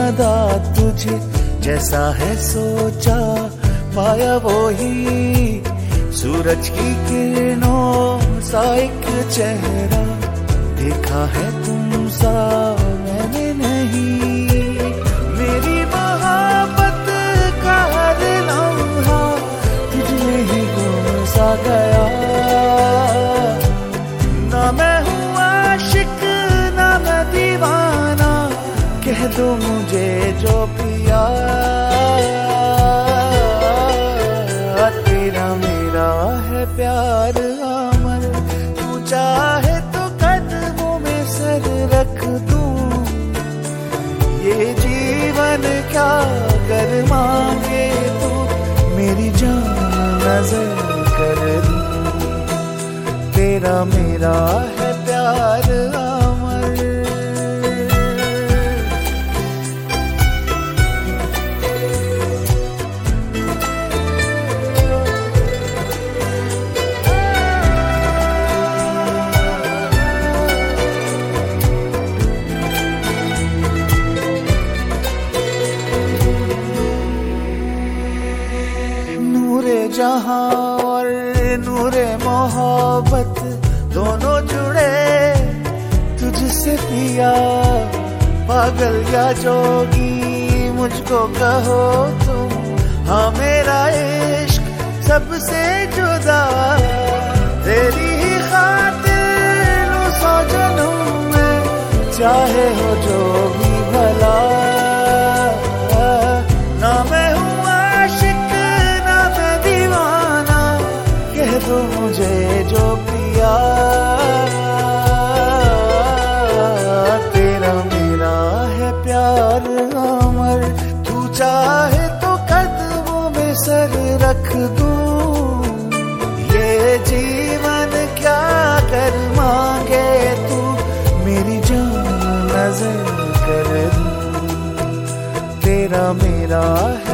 अदा तुझे, जैसा है सोचा पाया वो ही, सूरज की किरणों सा एक चेहरा, देखा है तुम सा मैंने नहीं। मेरी मोहब्बत का हर लम्हा तुझमें ही गुम सा गया, ना मैं हूँ आशिक ना मैं दीवाना, कह दो मुझे जो पिया। तेरा मेरा है प्यार अमर, तू चाहे तो कदमों में सर रख दूं, ये जीवन क्या कर मांगे तू, मेरी जान नजर कर दूं। तेरा मेरा है प्यार अमर। नूरे जहां और नूरे मोहब्बत दोनों जुड़े तुझसे पिया, पागल या जोगी मुझको कहो तुम, हाँ मेरा इश्क सबसे जुदा, तेरी ही खातिर 100 जन्म में, चाहे हो जो भी भला। ना मैं हूँ आशिक ना मैं दीवाना, कह दो मुझे जो पिया। तेरा मेरा है प्यार अमर, तू चाहे तो कदमों में सर रख दूं, ये जीवन क्या कर मांगे तू, मेरी जान नजर कर दूं। तेरा मेरा